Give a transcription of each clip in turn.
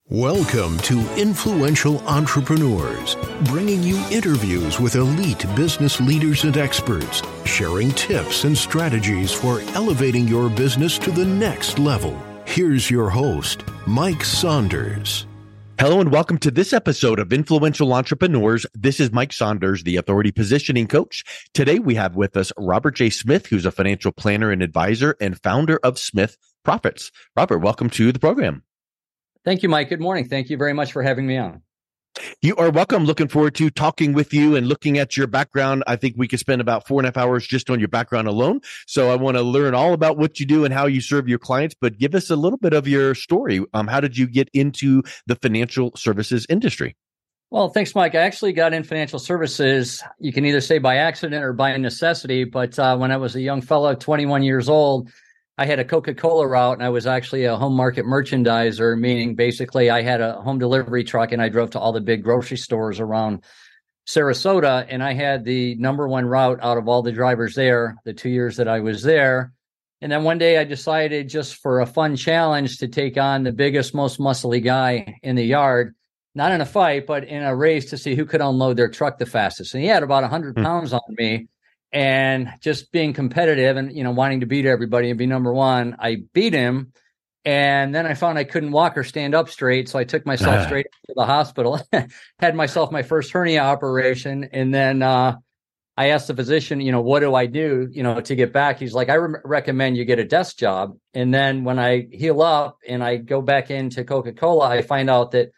Welcome to Influential Entrepreneurs, bringing you interviews with elite business leaders and experts, sharing tips and strategies for elevating your business to the next level. Here's your host, Mike Saunders. Hello and welcome to this episode of Influential Entrepreneurs. This is Mike Saunders, the Authority Positioning Coach. Today we have with us Robert J. Smith, who's a financial planner and advisor and founder of Smith Profits. Robert, welcome to the program. Thank you, Mike. Good morning. Thank you very much for having me on. You are welcome. Looking forward to talking with you and looking at your background. I think we could spend about 4.5 hours just on your background alone. So I want to learn all about what you do and how you serve your clients, but give us a little bit of your story. How did you get into the financial services industry? Well, thanks, Mike. I actually got in financial services. You can either say by accident or by necessity, but when I was a young fellow, 21 years old, I had a Coca-Cola route, and I was actually a home market merchandiser, meaning basically I had a home delivery truck, and I drove to all the big grocery stores around Sarasota, and I had the number one route out of all the drivers there, the 2 years that I was there. And then one day I decided, just for a fun challenge, to take on the biggest, most muscly guy in the yard, not in a fight, but in a race to see who could unload their truck the fastest. And he had about 100 pounds on me. And just being competitive and, wanting to beat everybody and be number one, I beat him. And then I found I couldn't walk or stand up straight. So I took myself straight to the hospital, had myself my first hernia operation. And then I asked the physician, what do I do, to get back? He's like, I recommend you get a desk job. And then when I heal up and I go back into Coca-Cola, I find out that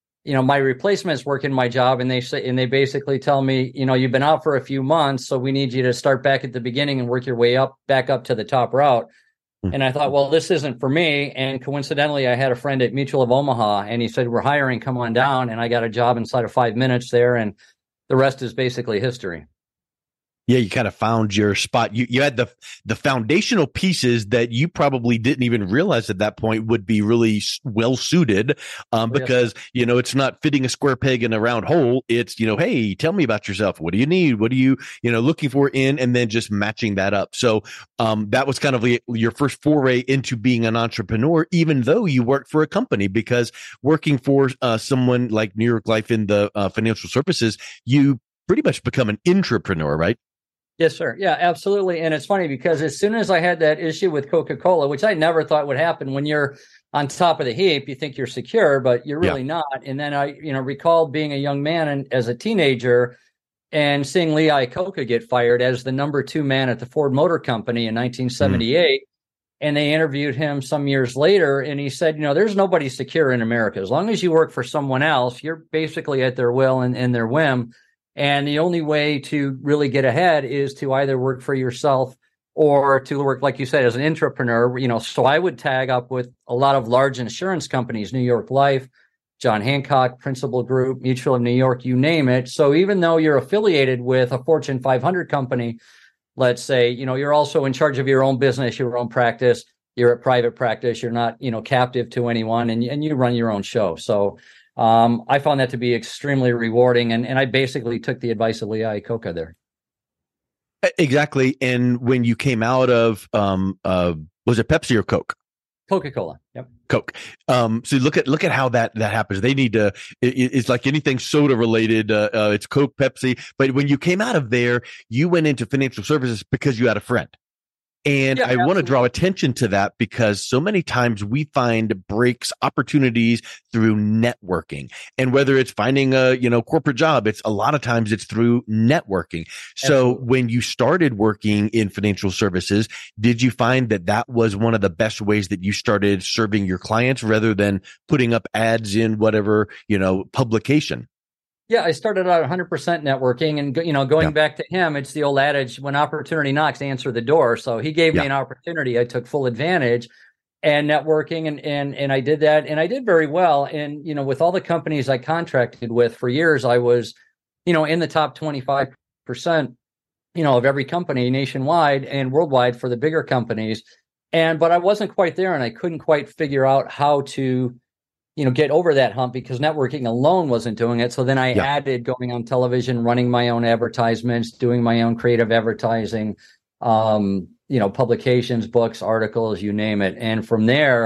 my replacements work in my job, and they basically tell me, you've been out for a few months, so we need you to start back at the beginning and work your way back up to the top route. And I thought, well, this isn't for me. And coincidentally, I had a friend at Mutual of Omaha, and he said, we're hiring, come on down. And I got a job inside of 5 minutes there, and the rest is basically history. Yeah, you kind of found your spot. You had the foundational pieces that you probably didn't even realize at that point would be really well suited, because it's not fitting a square peg in a round hole. It's hey, tell me about yourself. What do you need? What are you looking for and then just matching that up. So that was kind of your first foray into being an entrepreneur, even though you worked for a company, because working for someone like New York Life in the financial services, you pretty much become an intrapreneur, right? Yes, sir. Yeah, absolutely. And it's funny because as soon as I had that issue with Coca-Cola, which I never thought would happen, when you're on top of the heap, you think you're secure, but you're really not. And then I, recall being a young man and as a teenager and seeing Lee Iacocca get fired as the number 2 man at the Ford Motor Company in 1978. And they interviewed him some years later, and he said, there's nobody secure in America. As long as you work for someone else, you're basically at their will and their whim. And the only way to really get ahead is to either work for yourself or to work, like you said, as an intrapreneur. So I would tag up with a lot of large insurance companies, New York Life, John Hancock, Principal Group, Mutual of New York, you name it. So even though you're affiliated with a Fortune 500 company, let's say, you're also in charge of your own business, your own practice. You're a private practice. You're not, captive to anyone, and you run your own show. So I found that to be extremely rewarding, and I basically took the advice of Lee Iacocca there. Exactly. And when you came out of, was it Pepsi or Coke? Coca-Cola. Yep. Coke. So look at how that happens. They need to, it's like anything soda related. It's Coke, Pepsi. But when you came out of there, you went into financial services because you had a friend. And I want to draw attention to that because so many times we find breaks, opportunities through networking. And whether it's finding a, corporate job, a lot of times it's through networking. So when you started working in financial services, did you find that was one of the best ways that you started serving your clients rather than putting up ads in whatever, publication? Yeah, I started out 100% networking, and going back to him, it's the old adage: when opportunity knocks, answer the door. So he gave me an opportunity. I took full advantage, and networking, and I did that, and I did very well. And with all the companies I contracted with for years, I was, in the top 25%, of every company nationwide and worldwide for the bigger companies. But I wasn't quite there, and I couldn't quite figure out how to get over that hump because networking alone wasn't doing it. So then I added going on television, running my own advertisements, doing my own creative advertising, publications, books, articles, you name it. And from there,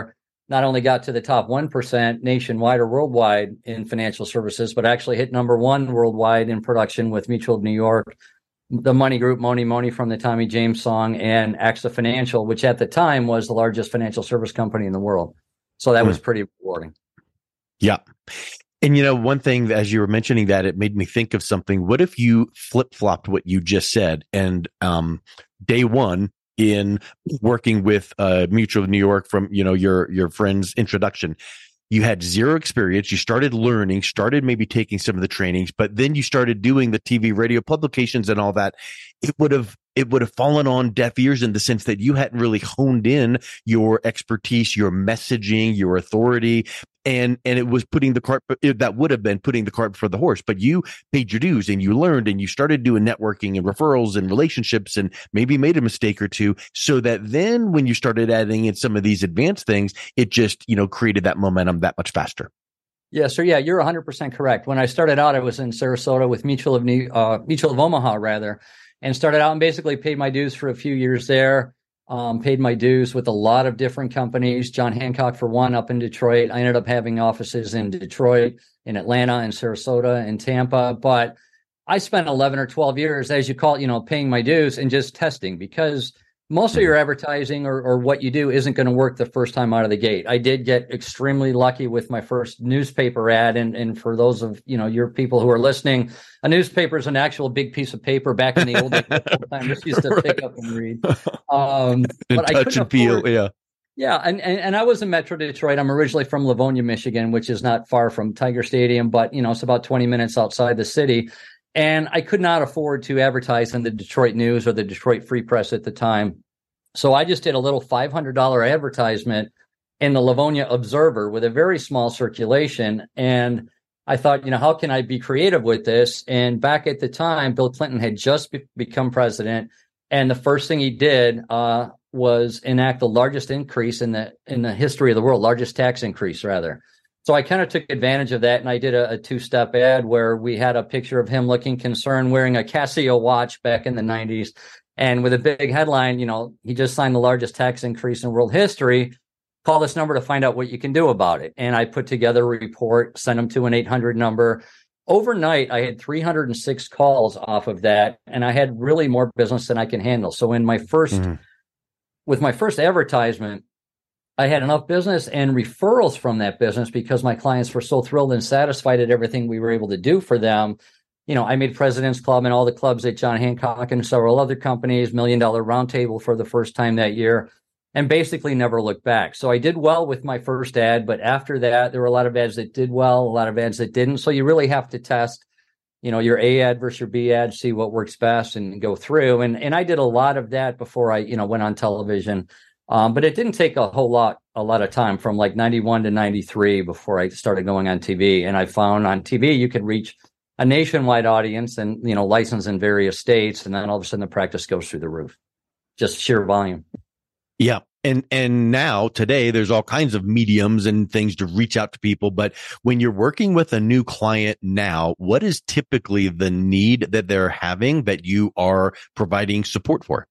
not only got to the top 1% nationwide or worldwide in financial services, but actually hit number one worldwide in production with Mutual of New York, the Money Group, Moni Moni from the Tommy James song, and AXA Financial, which at the time was the largest financial service company in the world. So that was pretty rewarding. Yeah. And, one thing, as you were mentioning that, it made me think of something. What if you flip-flopped what you just said and day one in working with Mutual of New York from, your friend's introduction, you had zero experience. You started learning, started maybe taking some of the trainings, but then you started doing the TV, radio publications and all that. It would have fallen on deaf ears in the sense that you hadn't really honed in your expertise, your messaging, your authority. And it was that would have been putting the cart before the horse, but you paid your dues and you learned and you started doing networking and referrals and relationships and maybe made a mistake or two, so that then when you started adding in some of these advanced things, it just, created that momentum that much faster. Yeah. So yeah, you're 100% correct. When I started out, I was in Sarasota with Mutual of Omaha rather, and started out and basically paid my dues for a few years there. Paid my dues with a lot of different companies, John Hancock for one up in Detroit. I ended up having offices in Detroit, in Atlanta, in Sarasota, in Tampa. But I spent 11 or 12 years, as you call it, paying my dues and just testing, because most of your advertising or what you do isn't going to work the first time out of the gate. I did get extremely lucky with my first newspaper ad. And for those of, your people who are listening, a newspaper is an actual big piece of paper back in the old days. I just used to pick up and read. But touch and feel, yeah. Yeah, and I was in Metro Detroit. I'm originally from Livonia, Michigan, which is not far from Tiger Stadium, but, it's about 20 minutes outside the city. And I could not afford to advertise in the Detroit News or the Detroit Free Press at the time. So I just did a little $500 advertisement in the Livonia Observer with a very small circulation. And I thought, how can I be creative with this? And back at the time, Bill Clinton had just become president. And the first thing he did was enact the largest increase in the history of the world, largest tax increase, rather. So I kind of took advantage of that, and I did a two-step ad where we had a picture of him looking concerned, wearing a Casio watch back in the 90s, and with a big headline, he just signed the largest tax increase in world history. Call this number to find out what you can do about it. And I put together a report, sent them to an 800 number. Overnight, I had 306 calls off of that, and I had really more business than I can handle. So in my first, with my first advertisement, I had enough business and referrals from that business because my clients were so thrilled and satisfied at everything we were able to do for them. I made President's Club and all the clubs at John Hancock and several other companies, $1 Million Roundtable for the first time that year, and basically never looked back. So I did well with my first ad, but after that, there were a lot of ads that did well, a lot of ads that didn't. So you really have to test, your A ad versus your B ad, see what works best and go through. And I did a lot of that before I, went on television. But it didn't take a lot of time from like 91 to 93 before I started going on TV. And I found on TV, you could reach a nationwide audience and, license in various states. And then all of a sudden the practice goes through the roof, just sheer volume. Yeah. And now today there's all kinds of mediums and things to reach out to people. But when you're working with a new client now, what is typically the need that they're having that you are providing support for?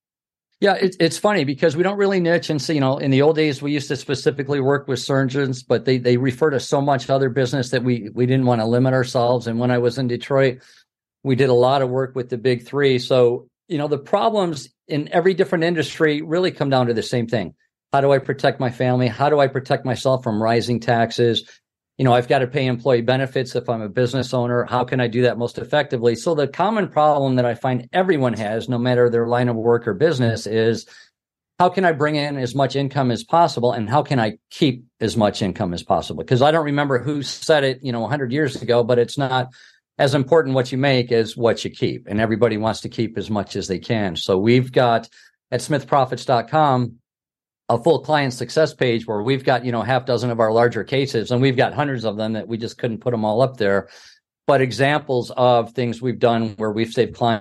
Yeah, it's funny because we don't really niche. And so, in the old days, we used to specifically work with surgeons, but they refer to so much other business that we didn't want to limit ourselves. And when I was in Detroit, we did a lot of work with the big three. So, the problems in every different industry really come down to the same thing. How do I protect my family? How do I protect myself from rising taxes? I've got to pay employee benefits if I'm a business owner. How can I do that most effectively? So the common problem that I find everyone has, no matter their line of work or business, is how can I bring in as much income as possible, and how can I keep as much income as possible? Because I don't remember who said it, 100 years ago, but it's not as important what you make as what you keep. And everybody wants to keep as much as they can. So we've got at smithprofits.com a full client success page where we've got, half dozen of our larger cases, and we've got hundreds of them that we just couldn't put them all up there. But examples of things we've done where we've saved clients,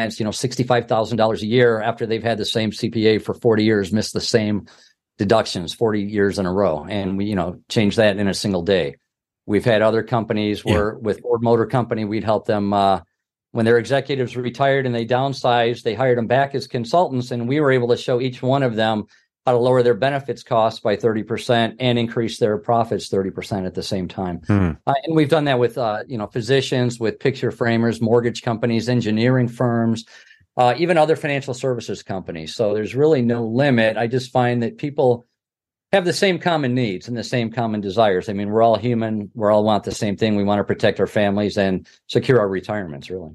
$65,000 a year after they've had the same CPA for 40 years, missed the same deductions 40 years in a row. And we, changed that in a single day. We've had other companies where with Ford Motor Company, we'd help them when their executives retired and they downsized, they hired them back as consultants. And we were able to show each one of them how to lower their benefits costs by 30% and increase their profits 30% at the same time. And we've done that with, physicians, with picture framers, mortgage companies, engineering firms, even other financial services companies. So there's really no limit. I just find that people have the same common needs and the same common desires. I mean, we're all human. We all want the same thing. We want to protect our families and secure our retirements, really.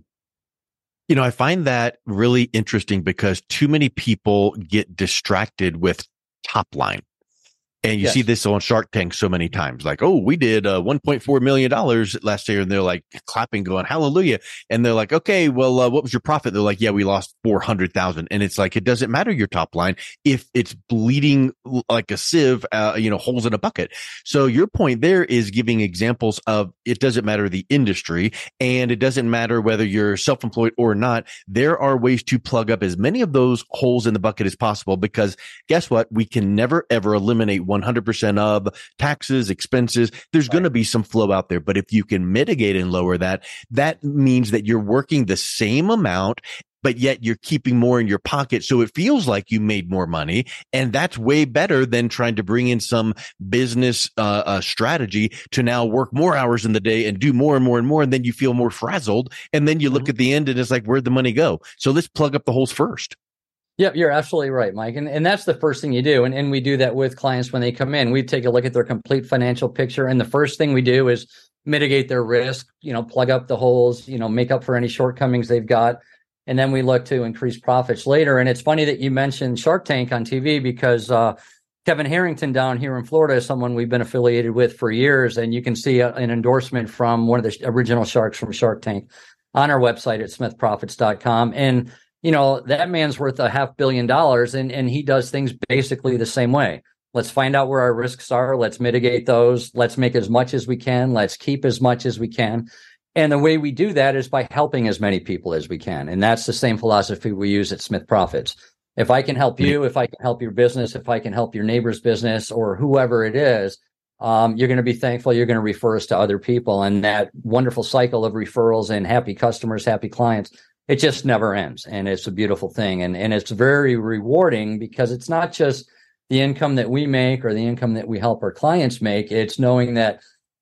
I find that really interesting because too many people get distracted with top line. And you see this on Shark Tank so many times, like, oh, we did $1.4 million last year. And they're like clapping, going, hallelujah. And they're like, okay, well, what was your profit? They're like, yeah, we lost 400,000. And it's like, it doesn't matter your top line if it's bleeding like a sieve, holes in a bucket. So your point there is giving examples of it doesn't matter the industry and it doesn't matter whether you're self-employed or not. There are ways to plug up as many of those holes in the bucket as possible, because guess what? We can never, ever eliminate 100% of taxes, expenses. There's going to be some flow out there, but if you can mitigate and lower that, that means that you're working the same amount, but yet you're keeping more in your pocket. So it feels like you made more money. And that's way better than trying to bring in some business strategy to now work more hours in the day and do more and more and more. And then you feel more frazzled. And then you look at the end and it's like, where'd the money go? So let's plug up the holes first. Yep, you're absolutely right, Mike. And that's the first thing you do. And we do that with clients when they come in. We take a look at their complete financial picture. And the first thing we do is mitigate their risk, plug up the holes, make up for any shortcomings they've got. And then we look to increase profits later. And it's funny that you mentioned Shark Tank on TV, because Kevin Harrington down here in Florida is someone we've been affiliated with for years. And you can see an endorsement from one of the original sharks from Shark Tank on our website at smithprofits.com. And that man's worth $500 million, and he does things basically the same way. Let's find out where our risks are. Let's mitigate those. Let's make as much as we can. Let's keep as much as we can. And the way we do that is by helping as many people as we can. And that's the same philosophy we use at Smith Profits. If I can help you, if I can help your business, if I can help your neighbor's business or whoever it is, you're going to be thankful. You're going to refer us to other people. And that wonderful cycle of referrals and happy customers, happy clients, it just never ends. And it's a beautiful thing. And it's very rewarding, because it's not just the income that we make or the income that we help our clients make. It's knowing that,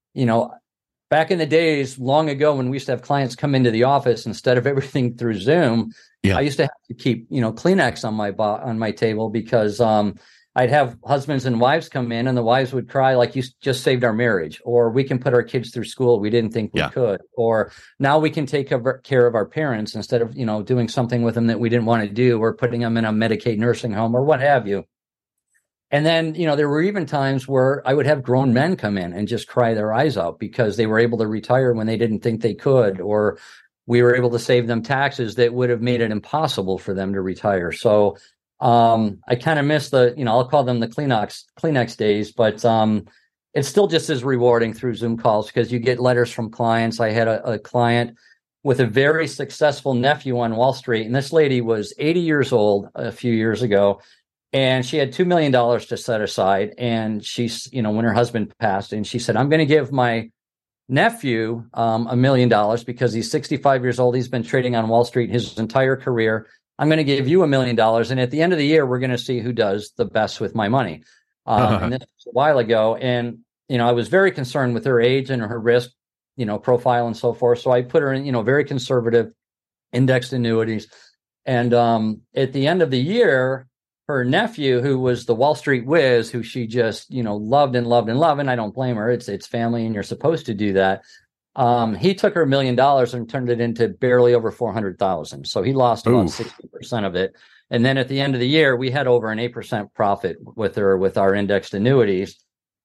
back in the days long ago when we used to have clients come into the office, instead of everything through Zoom, I used to have to keep, Kleenex on my table, because I'd have husbands and wives come in and the wives would cry like, you just saved our marriage, or we can put our kids through school we didn't think we could, or now we can take care of our parents instead of, doing something with them that we didn't want to do, or putting them in a Medicaid nursing home or what have you. And then, there were even times where I would have grown men come in and just cry their eyes out because they were able to retire when they didn't think they could, or we were able to save them taxes that would have made it impossible for them to retire. So I kind of miss I'll call them the Kleenex days, but it's still just as rewarding through Zoom calls, because you get letters from clients. I had a client with a very successful nephew on Wall Street, and this lady was 80 years old a few years ago, and she had $2 million to set aside. And she's, when her husband passed, and she said, I'm going to give my nephew $1 million because he's 65 years old. He's been trading on Wall Street his entire career. I'm going to give you $1 million. And at the end of the year, we're going to see who does the best with my money. And this was a while ago. And, I was very concerned with her age and her risk, profile and so forth. So I put her in, very conservative indexed annuities. And at the end of the year, her nephew, who was the Wall Street whiz, who she just, loved and loved and loved, and I don't blame her. It's family, and you're supposed to do that. He took her $1 million and turned it into barely over 400,000. So he lost about 60% of it. And then at the end of the year, we had over an 8% profit with her, with our indexed annuities.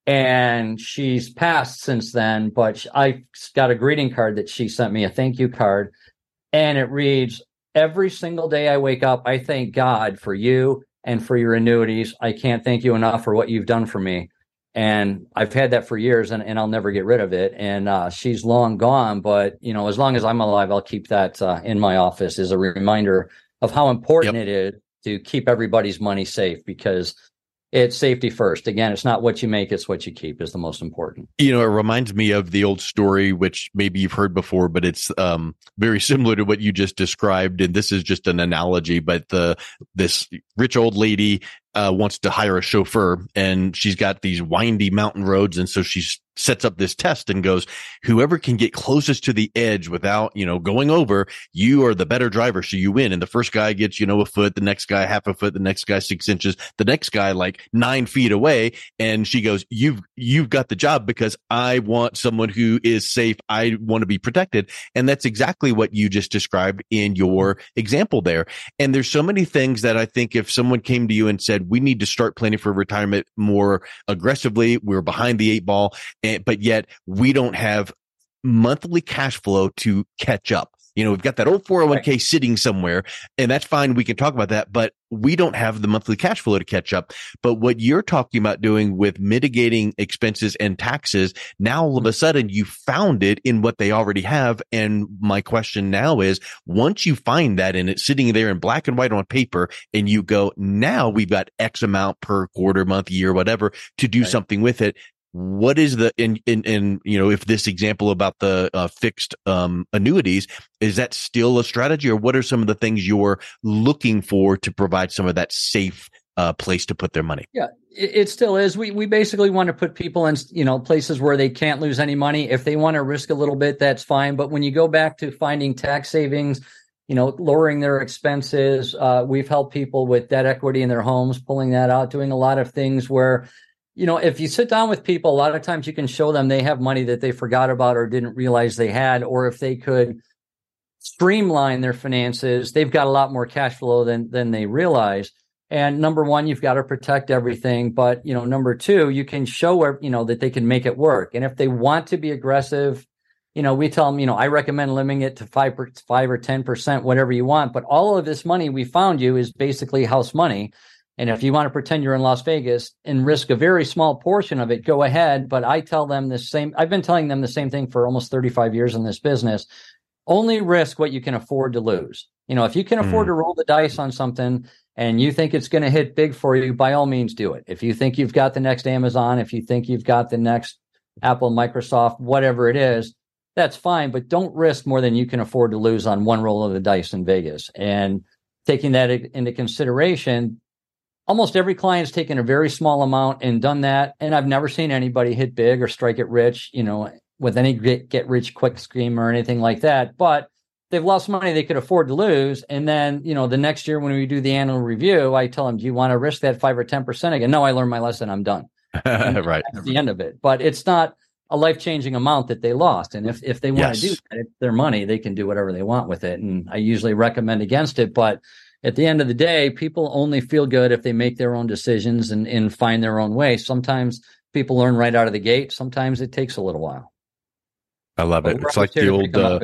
And she's passed since then, but I got a greeting card that she sent me, a thank you card. And it reads, every single day I wake up, I thank God for you and for your annuities. I can't thank you enough for what you've done for me. And I've had that for years, and I'll never get rid of it. And she's long gone, but as long as I'm alive, I'll keep that in my office as a reminder of how important it is to keep everybody's money safe, because it's safety first. Again, it's not what you make, it's what you keep is the most important. It reminds me of the old story, which maybe you've heard before, but it's very similar to what you just described. And this is just an analogy, but this rich old lady wants to hire a chauffeur, and she's got these windy mountain roads. And so she sets up this test and goes, whoever can get closest to the edge without, going over, you are the better driver. So you win. And the first guy gets, a foot, the next guy half a foot, the next guy 6 inches, the next guy like 9 feet away. And she goes, you've got the job because I want someone who is safe. I want to be protected. And that's exactly what you just described in your example there. And there's so many things that I think if someone came to you and said, we need to start planning for retirement more aggressively, we're behind the 8 ball, but yet we don't have monthly cash flow to catch up. We've got that old 401k sitting somewhere, and that's fine. We can talk about that, but we don't have the monthly cash flow to catch up. But what you're talking about doing with mitigating expenses and taxes, now all of a sudden you found it in what they already have. And my question now is, once you find that and it's sitting there in black and white on paper, and you go, now we've got X amount per quarter, month, year, whatever, to do something with it. What is the, if this example about the fixed annuities, is that still a strategy, or what are some of the things you're looking for to provide some of that safe place to put their money? Yeah, it still is. We basically want to put people in, places where they can't lose any money. If they want to risk a little bit, that's fine. But when you go back to finding tax savings, lowering their expenses, we've helped people with debt equity in their homes, pulling that out, doing a lot of things where, if you sit down with people, a lot of times you can show them they have money that they forgot about or didn't realize they had, or if they could streamline their finances, they've got a lot more cash flow than they realize. And number one, you've got to protect everything. But, number two, you can show where, that they can make it work. And if they want to be aggressive, we tell them, I recommend limiting it to 5 or 10%, whatever you want. But all of this money we found you is basically house money. And if you want to pretend you're in Las Vegas and risk a very small portion of it, go ahead. But I tell them I've been telling them the same thing for almost 35 years in this business. Only risk what you can afford to lose. If you can afford to roll the dice on something and you think it's going to hit big for you, by all means do it. If you think you've got the next Amazon, if you think you've got the next Apple, Microsoft, whatever it is, that's fine. But don't risk more than you can afford to lose on one roll of the dice in Vegas. And taking that into consideration, almost every client's taken a very small amount and done that. And I've never seen anybody hit big or strike it rich, with any get rich quick scheme or anything like that. But they've lost money they could afford to lose. And then, the next year when we do the annual review, I tell them, do you want to risk that 5 or 10% again? No, I learned my lesson. I'm done. Right. That's the end of it. But it's not a life-changing amount that they lost. And if they want to do that, it's their money, they can do whatever they want with it. And I usually recommend against it. But at the end of the day, people only feel good if they make their own decisions and find their own way. Sometimes people learn right out of the gate. Sometimes it takes a little while. I love it. It's like the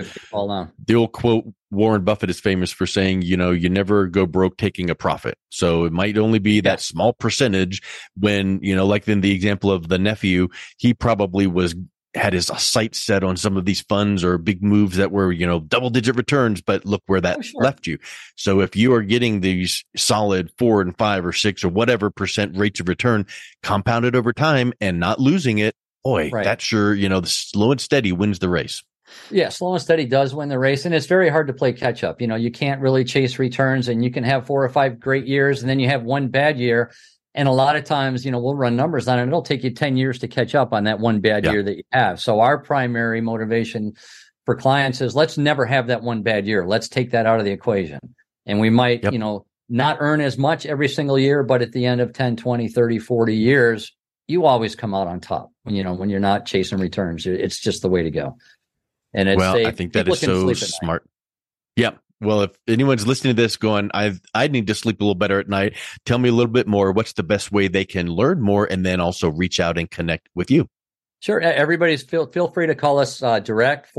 old quote Warren Buffett is famous for saying, you never go broke taking a profit. So it might only be that small percentage when, like in the example of the nephew, he probably had his sights set on some of these funds or big moves that were, double digit returns, but look where that left you. So if you are getting these solid 4 and 5 or 6 or whatever percent rates of return compounded over time and not losing it, that's sure, the slow and steady wins the race. Yeah, slow and steady does win the race. And it's very hard to play catch up. You can't really chase returns, and you can have 4 or 5 great years and then you have one bad year. And a lot of times, we'll run numbers on it. It'll take you 10 years to catch up on that one bad year that you have. So our primary motivation for clients is let's never have that one bad year. Let's take that out of the equation. And we might, not earn as much every single year, but at the end of 10, 20, 30, 40 years, you always come out on top when you're not chasing returns. It's just the way to go. And I think that is so smart. Yeah. Well, if anyone's listening to this going, I need to sleep a little better at night, tell me a little bit more. What's the best way they can learn more and then also reach out and connect with you? Sure. Everybody's feel free to call us direct,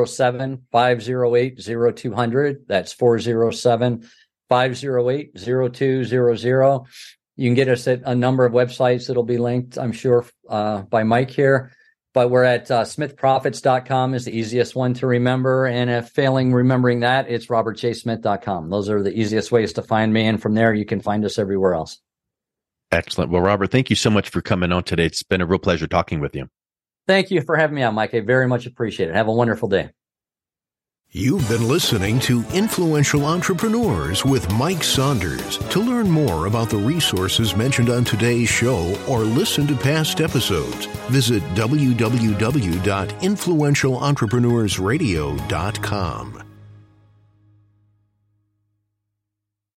407-508-0200. That's 407-508-0200. You can get us at a number of websites that'll be linked, I'm sure, by Mike here. But we're at smithprofits.com is the easiest one to remember. And if failing remembering that, it's robertjsmith.com. Those are the easiest ways to find me. And from there, you can find us everywhere else. Excellent. Well, Robert, thank you so much for coming on today. It's been a real pleasure talking with you. Thank you for having me on, Mike. I very much appreciate it. Have a wonderful day. You've been listening to Influential Entrepreneurs with Mike Saunders. To learn more about the resources mentioned on today's show or listen to past episodes, visit www.influentialentrepreneursradio.com.